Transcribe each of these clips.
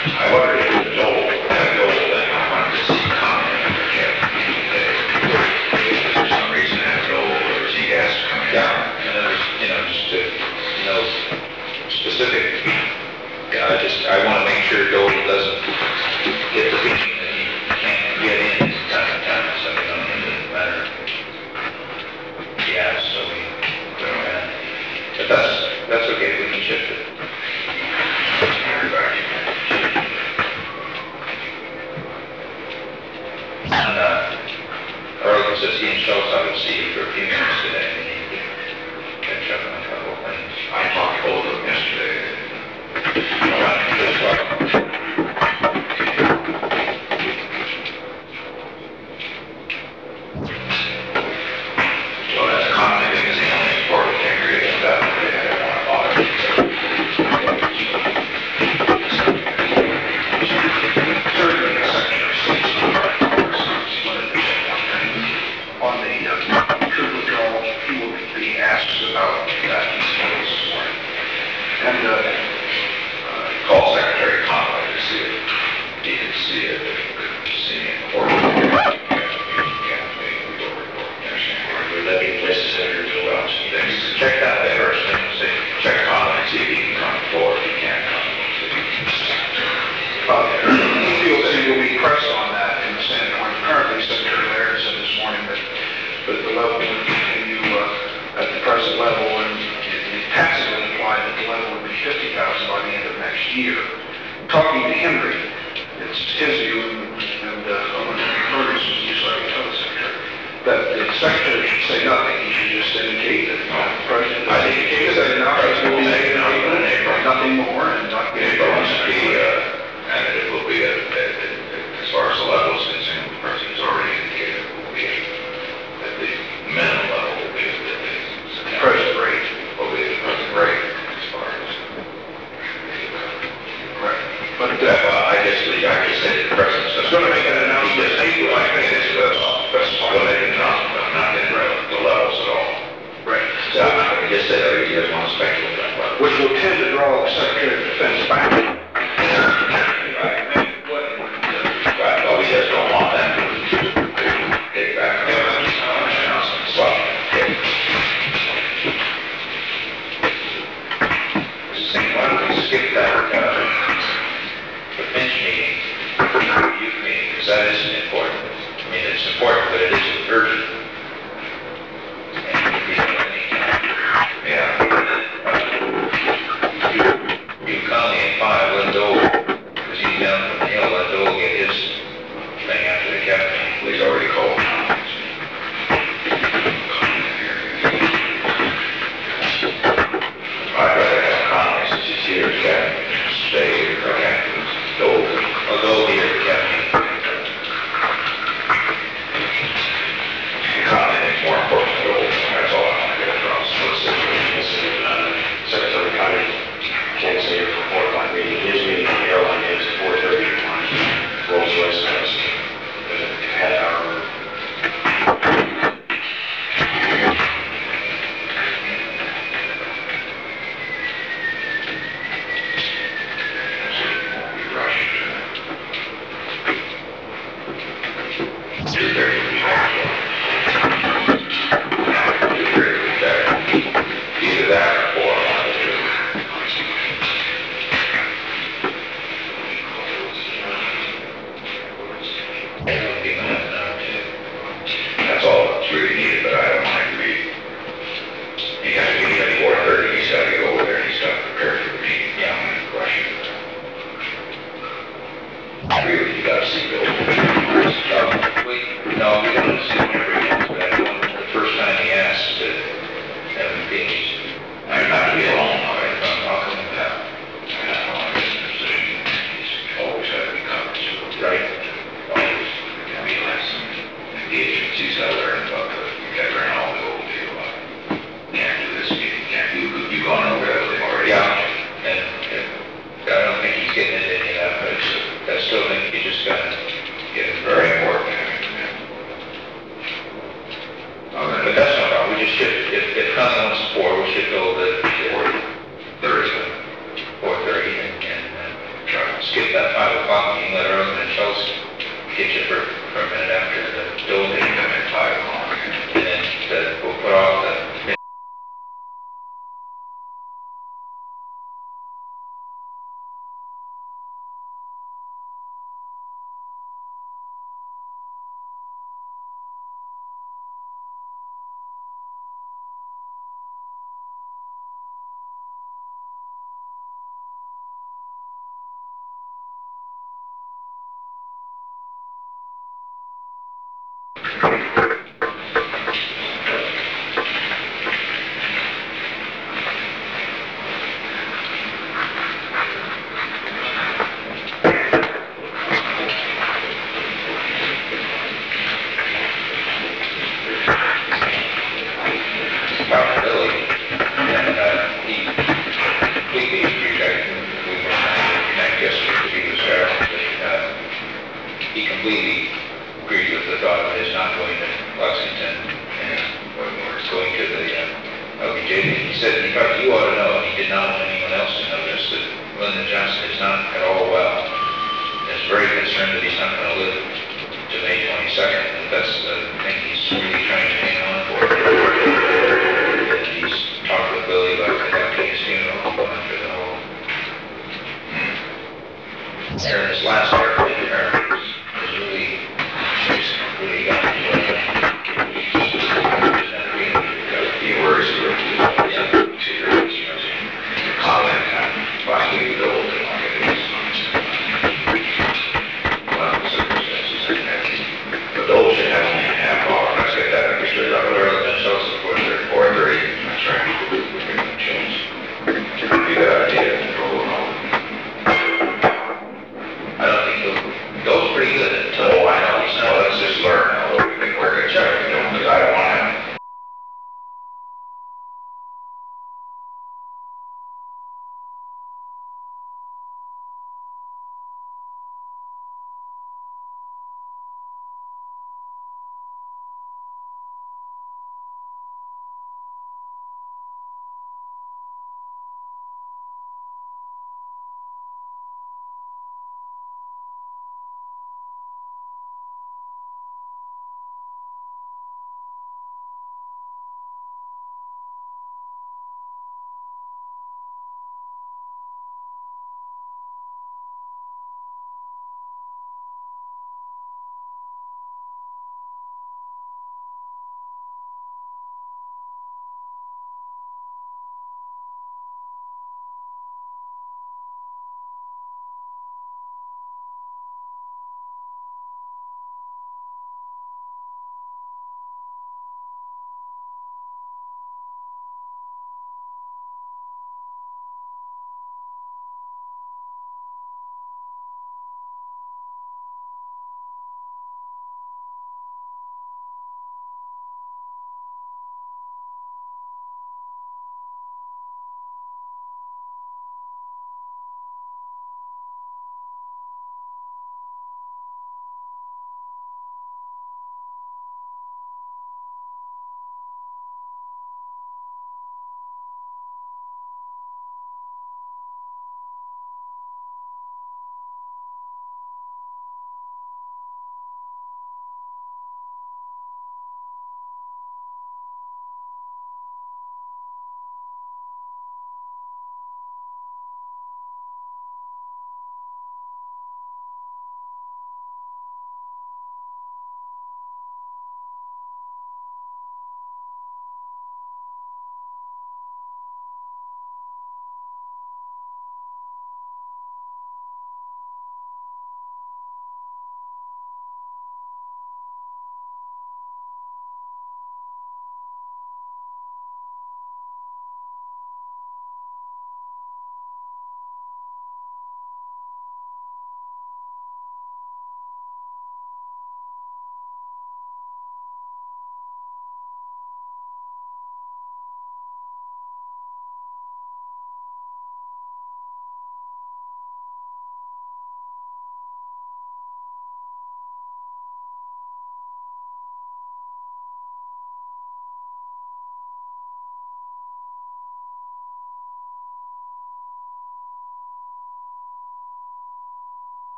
I wondered if the Dole thing, I wanted to see comment on the Jeff today. For some reason that Dole or Z-gas coming down. And there's, just to know specific, I want to make sure Dole doesn't get the feeling that he can't get in time to time, so we don't need to matter. Yeah, so we put him in. But that's okay, we can shift it. And Arlington says he and Schultz, I would see you for a few minutes today. We need to catch up on a couple of things. I talked to both of them yesterday. So that's commenting is the only important thing really about it. I don't want to bother. Certainly the Secretary of State on the troop withdrawal, he will be asked about that this morning. And call Secretary Conway to see if he can see it, if he could see me in court. Would that be a place to Senator Bill Welch? Then you can check that out first, and say, check Conway and see if he can come forward. If he can't come, he feels he will be pressed on that in the Senate. Currently, Secretary Laird said this morning that the level would continue at the present level, and it tacitly implied that the level would be 50,000 by the end of next year. Talking to Henry, it's his view, and I'm going to refer to some use like I told the Secretary, that the Secretary should say nothing. He should just indicate that the President has indicated that nothing more, and not be and it will be, as far as the level is concerned, the President's already indicated it will be at the minimum level will be at the present rate, will be at the present rate as far as. Right. But I just said the President's going to make an announcement. He like this, that's going to make an announcement, but not in the levels at all. Right. So I just said he doesn't want to speculate on that. Which will tend to draw the Secretary of Defense back. Well, we just don't want them to take back announcements. Well, why don't we skip that the bench meeting, the youth meeting, because that isn't important. I mean, it's important, but it isn't urgent. And it could be at any time. Yeah. You can call me at 5, let Dole, because he's down from the hill, let Dole get his thing after the captain. He's already called. I'd rather have Conley since he's here as captain. Stay here for captain. Dole, I'll go here for captain. Conley thinks more important than Dole. That's all I want to get across. What's the situation? Secretary Conley can't stay here for 4 o'clock meeting. His meeting in the airline is at 4:30 tomorrow. Rolls Royce has had our Either that or 4 That's all that's really needed, but I don't mind to be. He has to be at 4:30, he's got to go over there, and he's got to prepare for the meeting. Yeah, I'm going to question it. Really, you got to see Bill. No, we don't see him every month, but I know the first time he asked to have him meetings. I'm not to be alone, all right? I'll come and have. I don't want to be in a position. He's always had to be covered, right? Always. Can be like some engagements he's got to learn about the veteran, all the old deal. Can't do this meeting, can't do. You've gone over that with him already. Yeah. And I don't think he's getting into any of that, but I still think you just got to get him very important. basically about 5 o'clock, you can let Erlen and Chelsea get you for a minute after the Dole meeting, come at 5 o'clock. And then we'll put off the accountability, and he completely agreed. We were not yesterday because he was there, but he completely agreed with the thought of his not going to Lexington and going to the LBJ. He said, in fact, you ought to know, and he did not want anyone else to know this, that Lyndon Johnson is not at all well. Is very concerned that he's not going to live to May 22nd, and that's the thing he's really trying to hang on for. And he's talked with Billy about conducting his funeral, going through the whole. There, his last airplane return was really got me. He worries about comment on finally the old and like it is. One of the circumstances in that. But those should have only a half hour, and I said that understood. I would have been so supportive at 4:30. That's right. We're going to change. Be that idea and roll it on. I don't think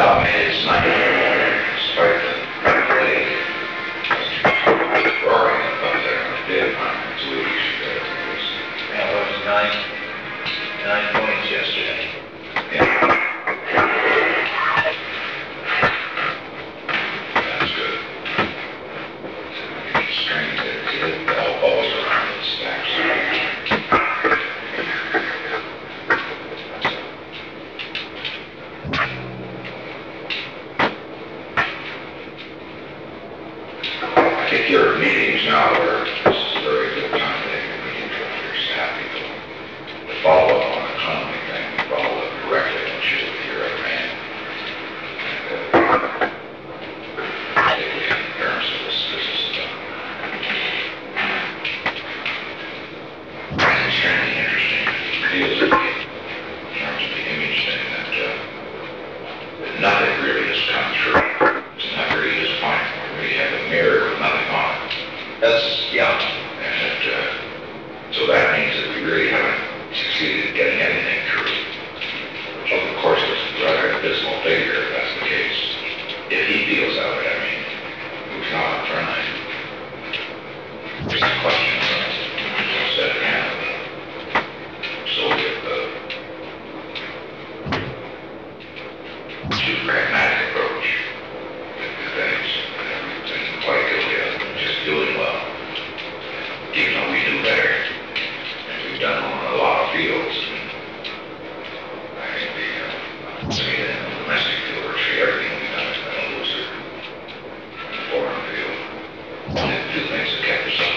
Yeah, I mean, it's not, despite the lake, roaring up there on the day, it's weeks. Yeah, it was 9 points yesterday. Yeah. That's good. It's strange that it all balls around and stacks. I think your meetings now are, this is a very good time to have your meetings with your staff people. To follow up on the economy thing, follow up directly on shit with your other man. Particularly in terms of this stuff. It's extremely interesting. It feels like, in terms of the image thing, that nothing really has come through. It's not really disappointing. We really have a mirror with nothing on it. That's, yeah. And so that means that we really haven't succeeded in getting anything through. Which of course is rather abysmal failure if that's the case. If he feels that way, I mean, who's not trying? Just a question of set hand. Soviet, too pragmatic approach to things. And quite guilty of just doing well. Even though we do better. And we've done on a lot of fields. I think the domestic field, virtually everything we've done has been a loser. In the foreign field. Only the two things that kept us up,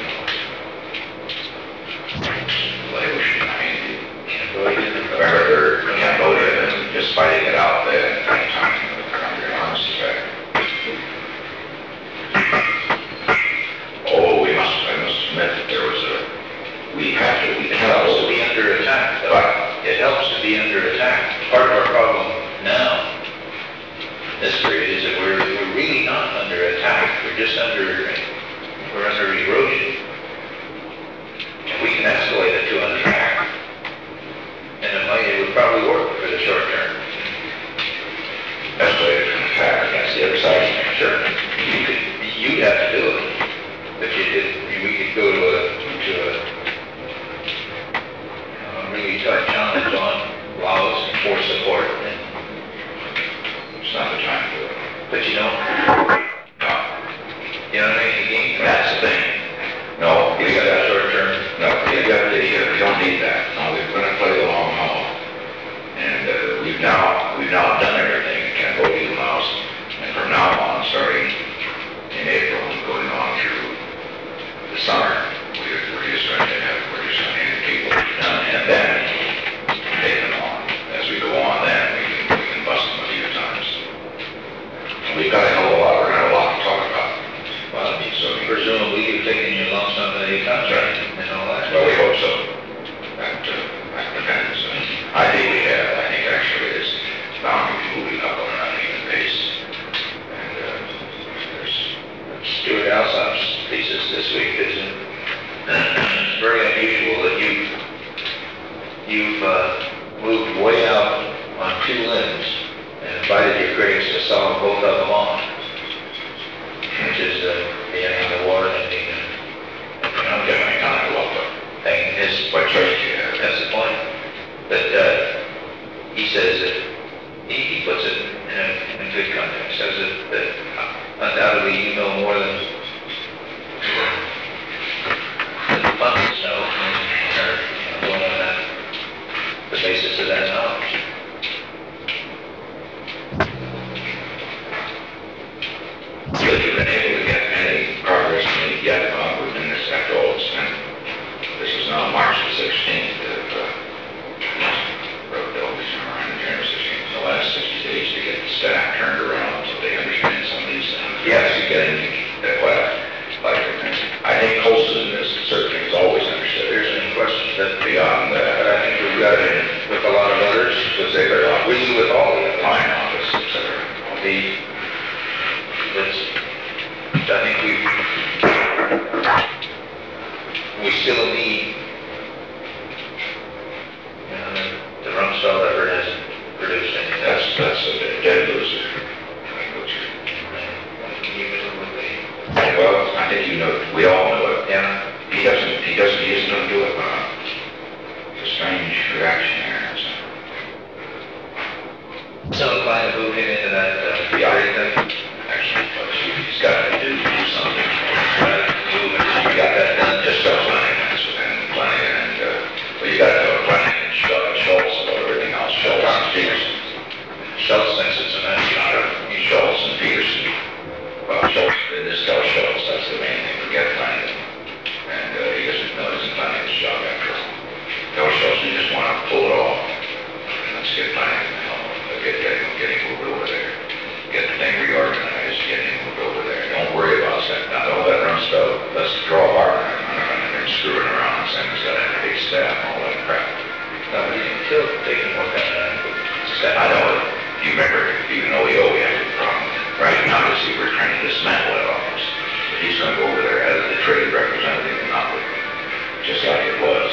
Laos, I mean, Cambodia, and just fighting it out there at that time under an arms effect. Oh, I must admit that there was It helps to be under attack, though. It helps to be under attack. Part of our problem now, this period, is that we're really not under attack. We're just under erosion. And we can escalate it to an attack. And it would probably work for the short term. escalated from attack against the other side. Sure. You'd have to do it. But we could go to a really tough challenge on Laos and force support. It's not the time to do it. But you don't. No. You know what I mean? The game. That's the thing. No, You got that short term. no, you don't need that. No, we're gonna play the long haul. And we've now done everything in Cambodia and Laos. And from now on, starting in April and going on through the summer, we're just going to keep what we've done. And then take them on. As we go on then, we can bust them a few times. And we've got a hell of a lot, we're gonna have a lot to talk about. Well, presumably you've taken your lump sum of the contract and all that. Well, we hope so. That depends. I think we have. I think actually it's bound to be moving up on an uneven pace. And there's Stuart Alsop's thesis this week is it's very unusual that you've moved way out on two limbs and invited your critics to solve both of them on, which is the ending of the war and ending the I'm definitely kind of welcome. thing. What choice do you have? That's the point. But he says that he puts it in a good context. Says that undoubtedly you know more than the pundits know and are going on that, the basis of that knowledge. Have you been able to get any progress made yet, Bob, within this after all it's been? This is now March the 16th of January 16th, the last 60 days to get the staff turned around so they understand some of these things. Yes. To get in like I think Colson is certainly has always understood. There's any question that Beyond but that, I think we've got it with a lot of others, because they very often we with all the line office, etc. I think we still need, the Rumsfeld effort hasn't produced anything. That's a dead loose think you know, we all know it. Yeah. He isn't gonna do it, it's a strange reaction there. So inclined to move him into that, Yeah. Actually, but he's got to do something. You got that done, just so planning, and planning, but you got to do planning and Schultz and everything else, Schultz and Peterson. Schultz thinks it's a mess. Schultz and Peterson. Well, Schultz, this guy Schultz, that's the main thing, forget planning. And he doesn't know he's planning his job after all. No Schultz, you just want to pull it off. Let's get planning, get him moved over there. Get the thing reorganized, get him moved over there. Don't worry about that. Now, don't let run stuff. Let's draw our and screwing around and saying he's got a big staff and all that crap. Nobody can kill if they can work on that. I know it. You remember, even though we have a problem. Right now, obviously, we're trying to dismantle that office. But he's going to go over there as the trade representative and not with, just like it was.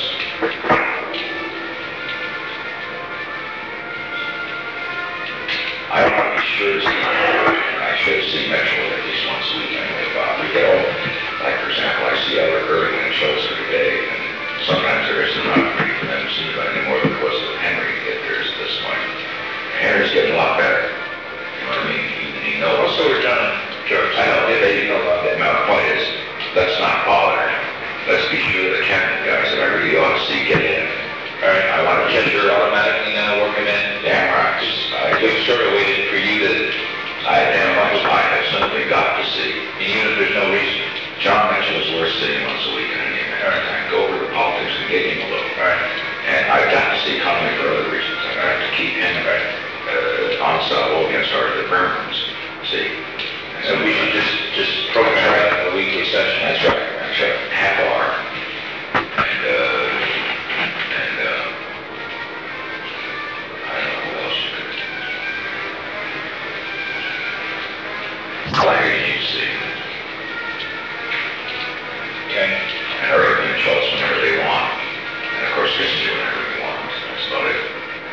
I want to be sure to see, I should see Mitchell at least once a week anyway, Bob. We get all, like for example, I see Albert Irving and Schultz every day, and sometimes there isn't enough for them to see anybody anymore than there was with Henry to get theirs at this point. Henry's getting a lot better. You know what I mean? He knows. Also, we're done, George. I know, they know about that. My point is, let's not bother him. Let's be sure the cabinet guys that I really ought to see get in. All right, I want to yes, get you're sure. automatically now working in. Damn right. We sort of waited for you to, I have simply got to see. even if there's no reason. John Mitchell is worth seeing once a week in any event. I go over the politics and get him a look. All right. And I've got to see Conley for other reasons. I have to keep him on solo against our firms. See? So we should just program a weekly session. That's right. Half hour. I don't know what else you could. Larry, you see. Okay. And Irving and Schultz whenever they want. And of course, Kissinger whenever he wants. That's about it.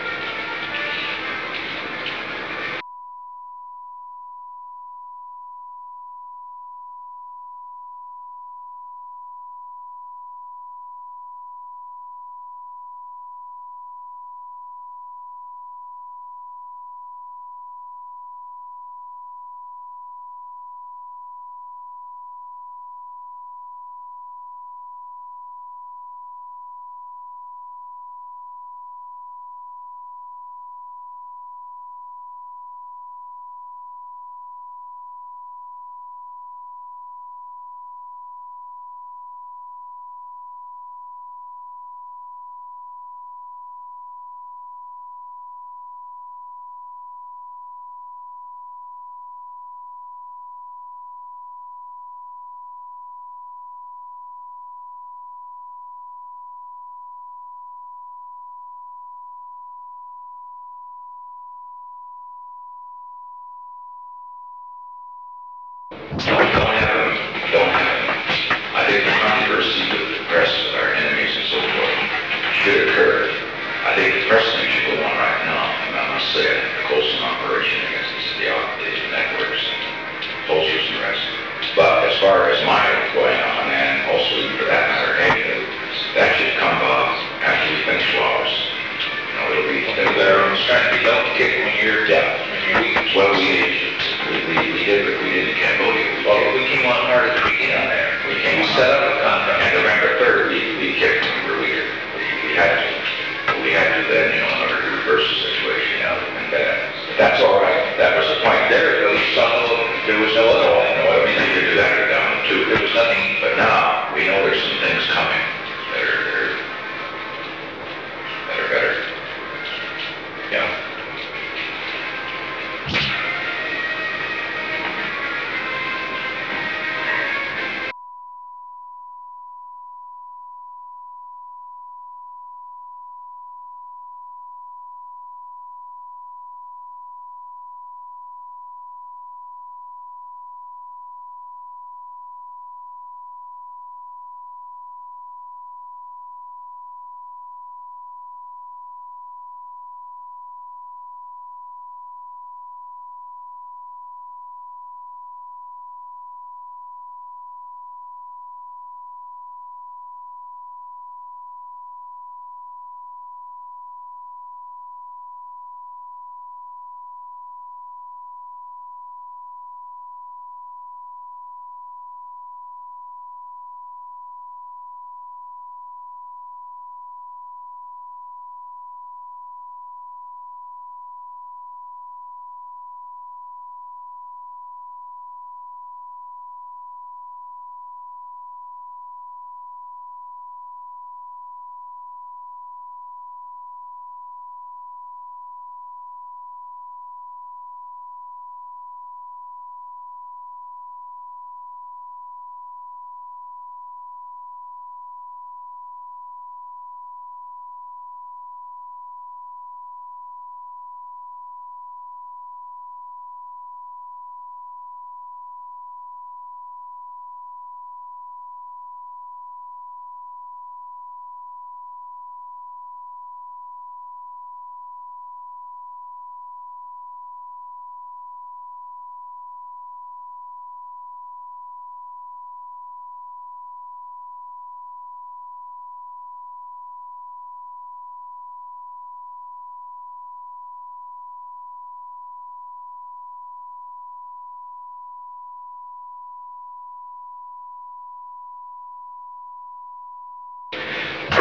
Don't have them. I think the controversy with the press, our enemies and so forth, should occur. I think the press thing should go on right now, and I must say, I think the Colson operation against the networks, pollsters and the rest. But as far as my going on, and also for that matter, anyway, that should come after we finish Flowers. You know, it'll be Their own strategy. Don't kick when you're yeah. weak. Well, we did, but we did in Cambodia. Well, we came on hard at the beginning there. We came on set up a contract. And November 3rd, we kicked them where we had to. But we had to then, in order to reverse the situation, and that's all right. That was the point. There was no other way. No, I mean, they could do that or down too. There was nothing. But now, we know there's some things coming that are better. Yeah.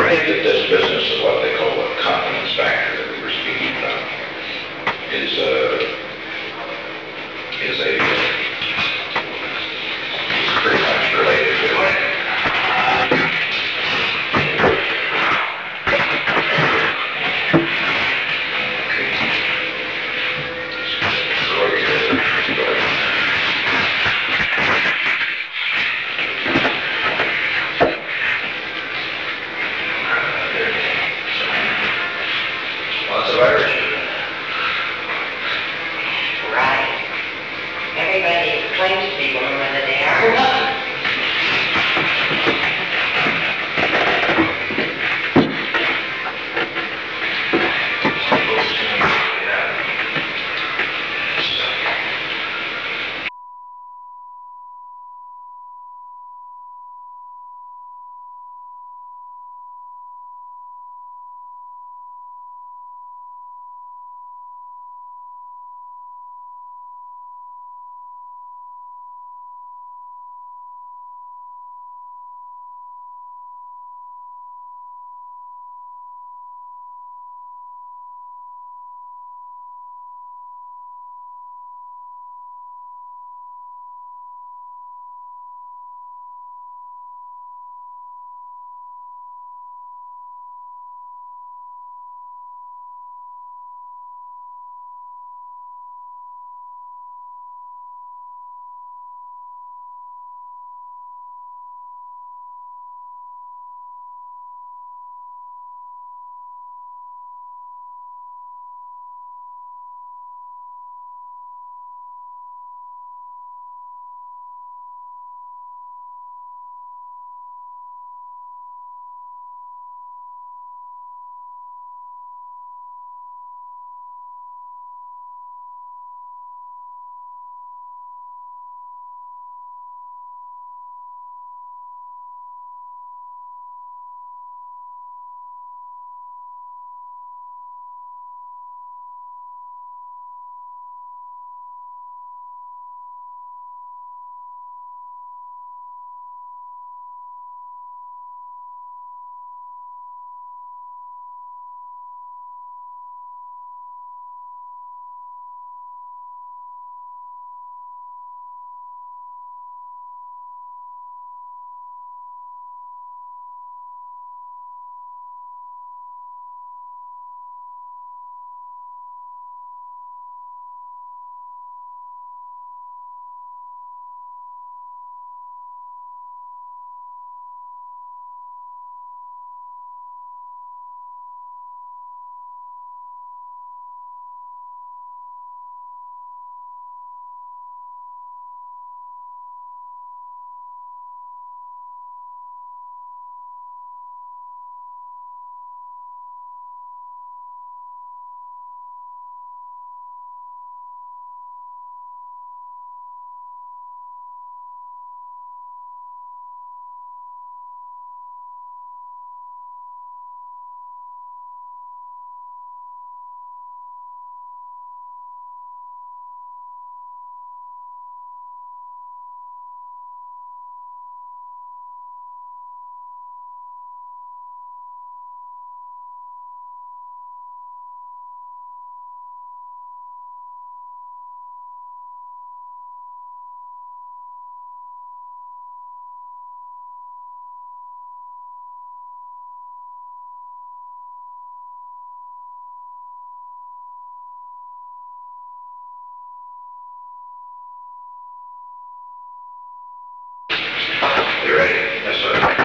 think that this business is what they call a confidence factor that we were speaking about, is,